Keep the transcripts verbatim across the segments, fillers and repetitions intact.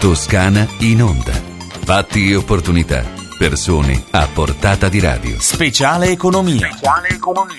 Toscana in onda. Fatti e opportunità. Persone a portata di radio. Speciale economia. Speciale economia.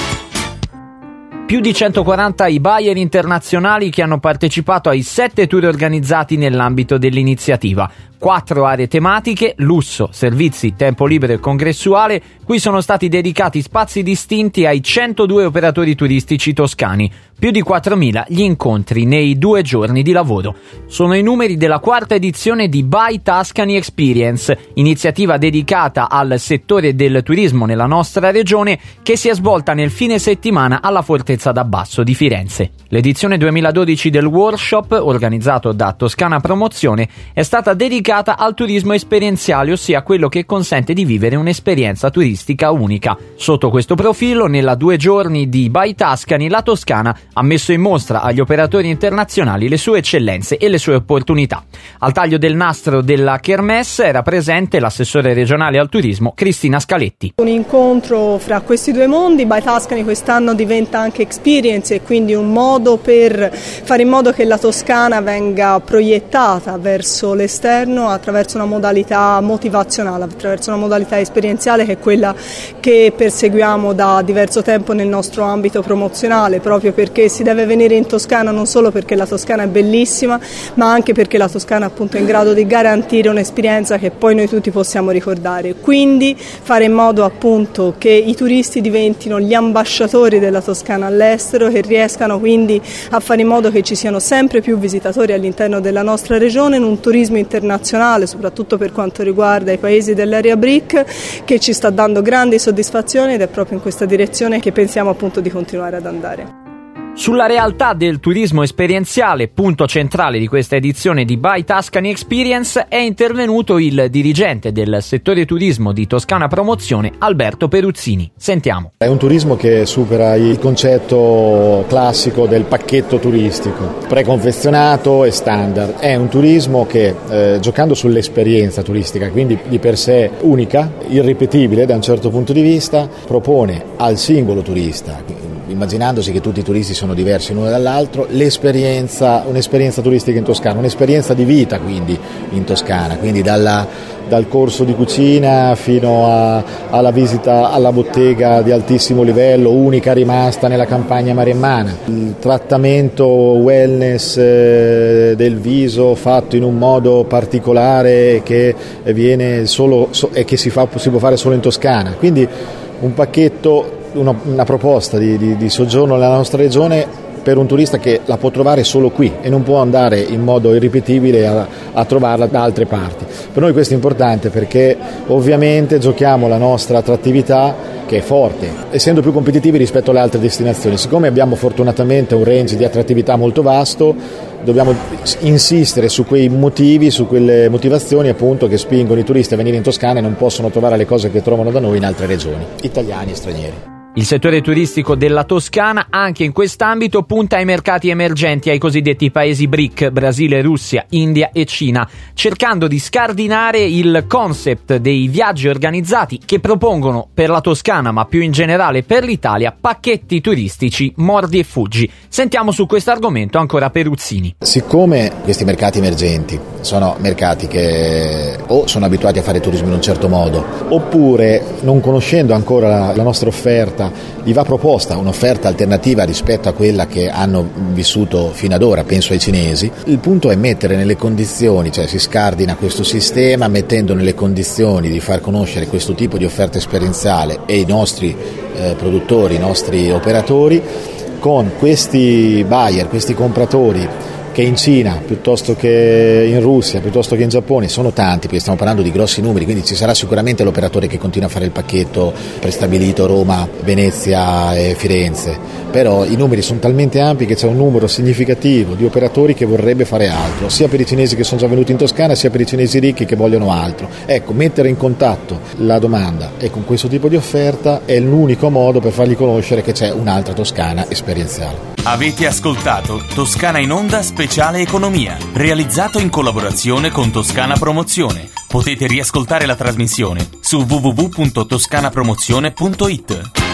Più di centoquaranta i buyer internazionali che hanno partecipato ai sette tour organizzati nell'ambito dell'iniziativa. Quattro aree tematiche, lusso, servizi, tempo libero e congressuale, cui sono stati dedicati spazi distinti ai centodue operatori turistici toscani. Più di quattromila gli incontri nei due giorni di lavoro. Sono i numeri della quarta edizione di Buy Tuscany Experience, iniziativa dedicata al settore del turismo nella nostra regione che si è svolta nel fine settimana alla Fortezza d'Abbasso di Firenze. L'edizione duemiladodici del workshop, organizzato da Toscana Promozione, è stata dedicata al turismo esperienziale, ossia quello che consente di vivere un'esperienza turistica unica. Sotto questo profilo, nella due giorni di Buy Tuscany, la Toscana ha messo in mostra agli operatori internazionali le sue eccellenze e le sue opportunità. Al taglio del nastro della Kermesse era presente l'assessore regionale al turismo Cristina Scaletti. Un incontro fra questi due mondi. Buy Tuscany quest'anno diventa anche experience e quindi un modo per fare in modo che la Toscana venga proiettata verso l'esterno attraverso una modalità motivazionale, attraverso una modalità esperienziale che è quella che perseguiamo da diverso tempo nel nostro ambito promozionale, proprio perché si deve venire in Toscana non solo perché la Toscana è bellissima, ma anche perché la Toscana appunto è in grado di garantire un'esperienza che poi noi tutti possiamo ricordare. Quindi fare in modo appunto che i turisti diventino gli ambasciatori della Toscana all'estero, che riescano quindi a fare in modo che ci siano sempre più visitatori all'interno della nostra regione in un turismo internazionale, soprattutto per quanto riguarda i paesi dell'area B R I C, che ci sta dando grandi soddisfazioni ed è proprio in questa direzione che pensiamo appunto di continuare ad andare. Sulla realtà del turismo esperienziale, punto centrale di questa edizione di Buy Tuscany Experience, è intervenuto il dirigente del settore turismo di Toscana Promozione, Alberto Peruzzini. Sentiamo. È un turismo che supera il concetto classico del pacchetto turistico, preconfezionato e standard. È un turismo che, eh, giocando sull'esperienza turistica, quindi di per sé unica, irripetibile da un certo punto di vista, propone al singolo turista, immaginandosi che tutti i turisti sono diversi l'uno dall'altro, l'esperienza, un'esperienza turistica in Toscana, un'esperienza di vita quindi in Toscana, quindi dalla, dal corso di cucina fino a, alla visita alla bottega di altissimo livello, unica rimasta nella campagna maremmana, il trattamento wellness eh, del viso fatto in un modo particolare che viene solo so, e che si, fa, si può fare solo in Toscana, quindi un pacchetto, Una, una proposta di, di, di soggiorno nella nostra regione per un turista che la può trovare solo qui e non può andare in modo irripetibile a, a trovarla da altre parti. Per noi questo è importante perché ovviamente giochiamo la nostra attrattività, che è forte, essendo più competitivi rispetto alle altre destinazioni. Siccome abbiamo fortunatamente un range di attrattività molto vasto, dobbiamo insistere su quei motivi, su quelle motivazioni appunto che spingono i turisti a venire in Toscana e non possono trovare le cose che trovano da noi in altre regioni, italiani e stranieri. Il settore turistico della Toscana anche in quest'ambito punta ai mercati emergenti, ai cosiddetti paesi B R I C, Brasile, Russia, India e Cina, cercando di scardinare il concept dei viaggi organizzati che propongono per la Toscana, ma più in generale per l'Italia, pacchetti turistici mordi e fuggi. Sentiamo su questo argomento ancora Peruzzini. Siccome questi mercati emergenti sono mercati che o sono abituati a fare turismo in un certo modo, oppure non conoscendo ancora la, la nostra offerta, gli va proposta un'offerta alternativa rispetto a quella che hanno vissuto fino ad ora, penso ai cinesi. Il punto è mettere nelle condizioni, cioè si scardina questo sistema mettendo nelle condizioni di far conoscere questo tipo di offerta esperienziale e i nostri eh, produttori, i nostri operatori con questi buyer, questi compratori che in Cina, piuttosto che in Russia, piuttosto che in Giappone, sono tanti, perché stiamo parlando di grossi numeri, quindi ci sarà sicuramente l'operatore che continua a fare il pacchetto prestabilito Roma, Venezia e Firenze, però i numeri sono talmente ampi che c'è un numero significativo di operatori che vorrebbe fare altro, sia per i cinesi che sono già venuti in Toscana, sia per i cinesi ricchi che vogliono altro. Ecco, mettere in contatto la domanda e con questo tipo di offerta è l'unico modo per fargli conoscere che c'è un'altra Toscana esperienziale. Avete ascoltato Toscana in Onda Speciale Economia, realizzato in collaborazione con Toscana Promozione. Potete riascoltare la trasmissione su w w w punto toscana promozione punto i t.